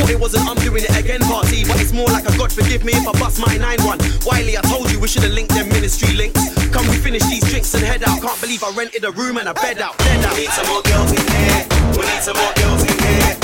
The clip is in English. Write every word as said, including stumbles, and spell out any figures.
it wasn't I'm doing it again party, but it's more like a God forgive me if I bust my nine one. Wiley, I told you we should have linked them ministry links. Come we finish these drinks and head out. Can't believe I rented a room and a bed out. Dead out. We need some more girls in here. We need some more girls in here.